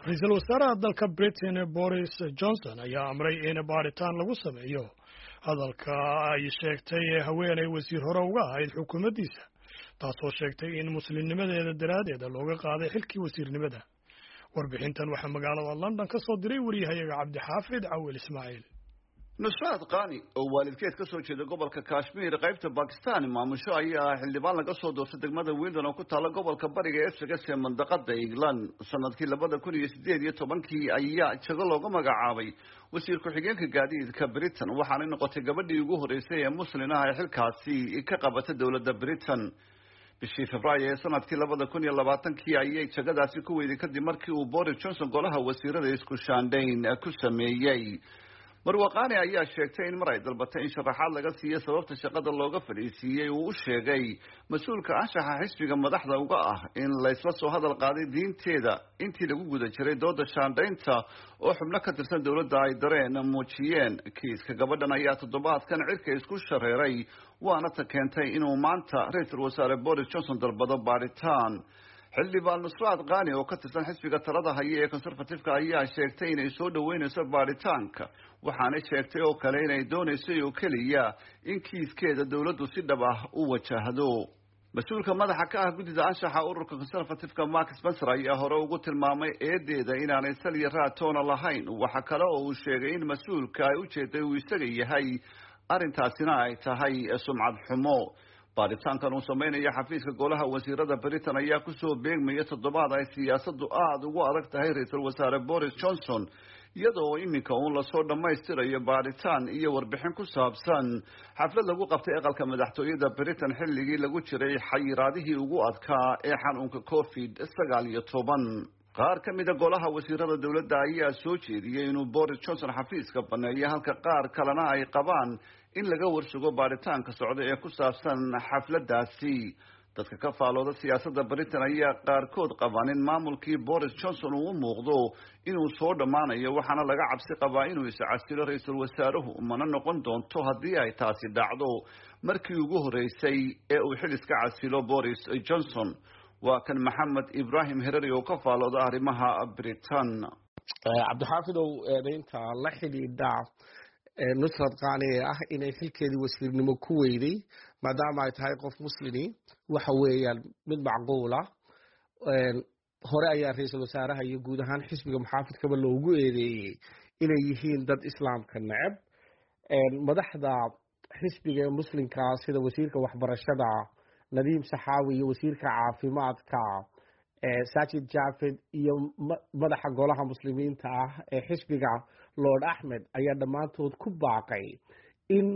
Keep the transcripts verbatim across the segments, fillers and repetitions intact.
Ra'iisul Wasaaraha dalka Britain Boris Johnson ayaa amray in baaritaan lagu sameeyo hadalka ay sheegtay haweeney wasiir hore uga ahayd xukuumaddiisa taasoo sheegtay in muslimnimadeeda daraadeed looga qaaday xilkii wasiirnimada. Warbixintan waxaa magaalada London ka soo diray wariyahayaga Cabdixaafid Cawil Ismaaciil. nusrat qani oo waalidkeed ka soo jeeda gobolka Kashmir qaybta Pakistan maamusho ayaa xildhibaan laga soo doortay degmada Wimbledon oo ku taala gobolka bariga ee Essex ee mandaqada England sanadkii laba kun iyo siddeed iyo tobankii ayaa jago looga magacaabay wasiir ku-xigeenka gaadiidka Britain waxaana noqotay gabadhii ugu horeysay ee muslim ah ee xilkaasi ka qabatay dawladda Britain. bishii Febraayo ee sanadkii laba kun iyo labaatankii ayay jagadaasi ku weyday kadib markii uu Boris Johnson golaha wasiirada isku shaandhayn ku sameeyay. marwaqani ayaa sheegtay in mar ay dalbatay in sharaxaad laga siiyo sababta shaqada looga fadhiisiiyay uu u sheegay mas-uulka anshaxa xisbiga madaxda uga ah in la isla soo hadal qaaday diinteeda intii lagu guda jiray dooda shaandhaynta oo xubno ka tirsan dowladda ay dareen muujiyeen. kiiska gabadhan ayaa toddobaadkan cirka isku shareeray waana ta keentay inuu maanta ra-iisul wasaare Boris Johnson dalbado baaritaan. xildhibaan nusrat qani oo ka tirsan xisbiga talada haya ee conservative-ka ayaa sheegtay inay soo dhaweynayso baaritaanka waxaana sheegtay oo kale inay doonayso oo keliya in kiiskeeda dawladdu si dhab ah u wajahdo. mas-uulka madaxa ka ah guddida anshaxa ururka conservative-ka Mark Spencer ayaa hore ugu tilmaamay eedeeda inaanay sal iyo raad toona lahayn. waxa kale oo uu sheegay in mas-uulka ay ujeeday uu isaga yahay arrintaasina ay tahay sumcad xumo. baaritaankan uu sameynaya xafiiska golaha wasiirada Britain ayaa kusoo beegmaya toddobaad ay siyaasaddu aada ugu adag tahay ra-iisul wasaare Boris Johnson iyadoo iminka uun lasoo dhammaystirayo baaritaan iyo warbixin ku saabsan xaflad lagu qabtay aqalka madaxtooyada Britain xilligii lagu jiray xayiraadihii ugu adkaa ee xanuunka covid sagaal iyo toban. qaar ka mid a golaha wasiirada dawladda ayaa soo jeediyey inuu Boris Johnson xafiiska baneeyo halka qaar kalena ay qabaan in laga warsugo baaritaanka socda ee ku saabsan xafladaasi. dadka ka faalooda siyaasadda Britain ayaa qaarkood qabaan in maamulkii Boris Johnson uu u muuqdo inuu soo dhammaanayo waxaana laga cabsi qabaa inuu iscasilo ra-iisul wasaaruhu mana noqon doonto haddii ay taasi dhacdo markii ugu horeysay ee uu xil iska casilo Boris Johnson. waa kan Maxamed Ibrahim Herari oo ka faalooda arrimaha Britain. Cabdixaafid oo eedaynta la xidhiidha nusrat qani ah inay xilkeedii wasiirnimo ku weyday maadaama ay tahay qof muslimi waxa weeyaan mid macquul ah. hore ayaa ra-iisul wasaaraha iyo guud ahaan xisbiga muxaafidkaba loogu eedeeyey inay yihiin dad islaamka neceb. madaxda xisbiga muslimka sida wasiirka waxbarashada nadiim saxaawi iyo wasiirka caafimaadka Sajid Javid iyo madaxa golaha muslimiinta ah ee xisbiga Lord Ahmed ayaa dhammaantood ku baaqay in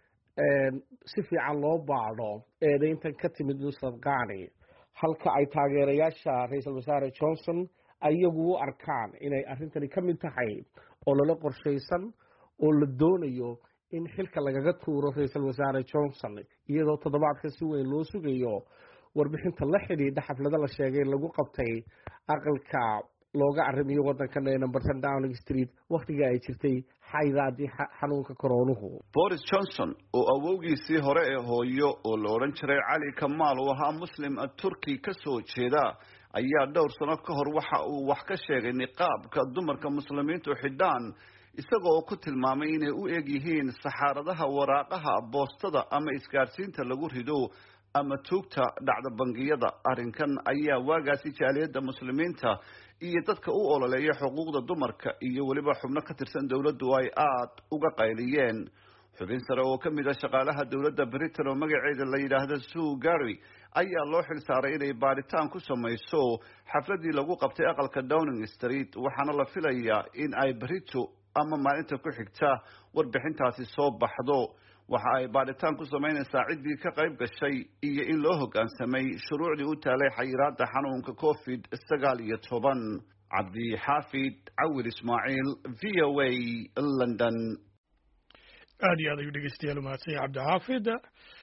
si fiican loo baadho eedayntan ka timid nusrat qani halka ay taageerayaasha ra-iisul wasaare Johnson ayagu u arkaan inay arrintani ka mid tahay oo lala qorshaysan oo la doonayo in xilka lagaga tuuro ra-iisul wasaare Johnson iyadoo toddobaadka si weyn loo sugayo warbixinta la xidhiidha xaflada la sheegay lagu qabtay aqalka looga arrimiyo wadankan ee number ten Downing Street waqtiga ay jirtay xayiraadii xanuunka koronuhu. Boris Johnson oo awowgiisii hore ee hooyo oo la oran jiray Cali Kamal oo ahaa muslim Turki ka soo jeeda ayaa dhowr sano ka hor waxa uu wax ka sheegay niqaabka dumarka muslimiintu xidhaan isagoo ku tilmaamay inay u eg yihiin saxaaradaha waraaqaha boostada ama isgaarsiinta lagu rido ama tuugta dhacda bangiyada. arrinkan ayaa waagaasi jaaliyadda muslimiinta iyo dadka u ololeeya xuquuqda dumarka iyo waliba xubno ka tirsan dawladdu ay aad uga qayliyeen. xubin sare oo ka mid ah shaqaalaha dawladda Britain oo magaceeda la yidhaahdo Sue Gary ayaa loo xil saaray inay baaritaan ku samayso xafladii lagu qabtay aqalka Downing Street waxaana la filayaa in ay berito ama maalinta ku xigta warbixintaasi soo baxdo. waxa ay baaritaan ku sameynaysaa ciddii ka qayb gashay iyo in loo hoggaansamay shuruucdii u taalay xayiraadda xanuunka covid sagaal iyo toban. Cabdixaafid Cawil Ismaaciil V O A London. aad iyo aad ayuu dhegeystayaal u mahadsan yahay Cabdixaafid.